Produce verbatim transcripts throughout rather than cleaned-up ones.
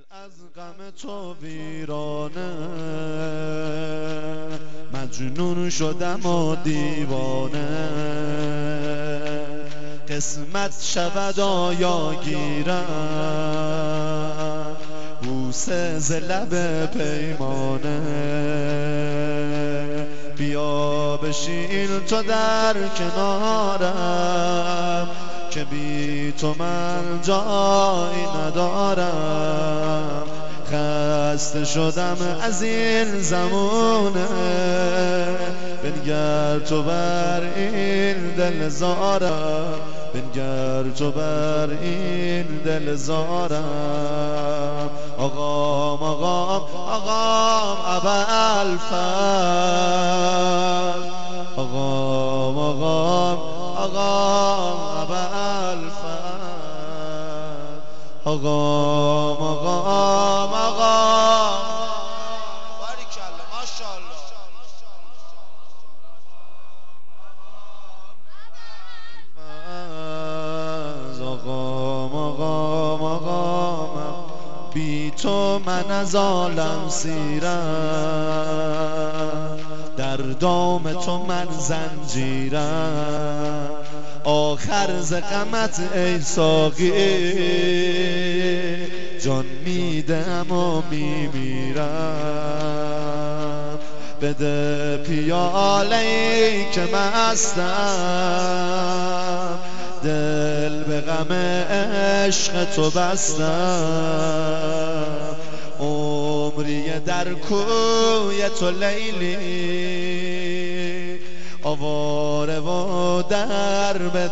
از غم تو ویرانه، مجنون شدم و دیوانه. قسمت شود آیا گیرم بوسه ز لب پیمانه. بیا بشین تو در کنارم که بی تو من جایی ندارم. خسته شدم از این زمونه، بنگر تو بر این دل زارم، بنگر تو بر این دل زارم. آقام آقام آقام ابوالفضل، آقام آقام آقام ابوالفضل، آقام آقام آقام. باریکالله ماشاءالله. آقام آقام آقام، بی تو من از عالم سیرم، در دام تو من زنجیرم. آخر ز غمت ای ساقی جان میدم و میمیرم. بده پیاله‌ای که مستم، دل به غم عشق تو بستم. عمری در کوی تو لیلی، آواره و در به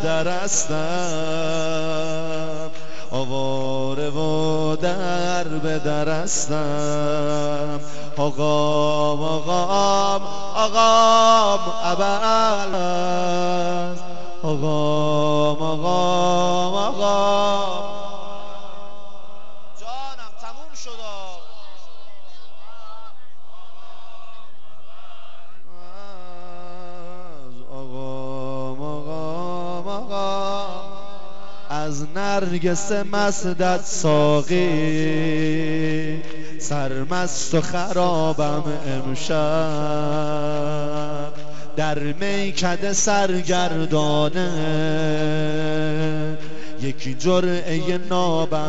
درستم، آواره و در به درستم. آقام آقام آقام ابوالفضل، آقام آقام آقام. جانم تموم شد. آقام آقام آقام، از نرگس مستت ساقی، سرمست و خرابم امشب. در میکده سرگردانه، یکی جرعه نابم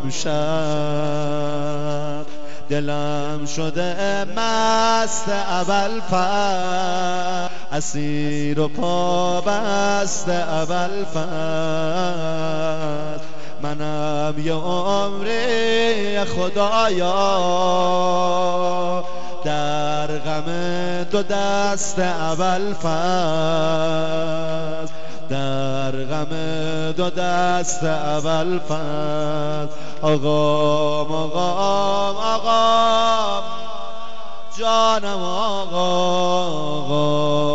امشب. دلم شده مست ابوالفضل، اسیر و پابست ابوالفضل. منم یه عمری خدایا در غم دو دست ابوالفضل، در غم دو دست ابوالفضل. آقام آقام آقام، جانم آقام.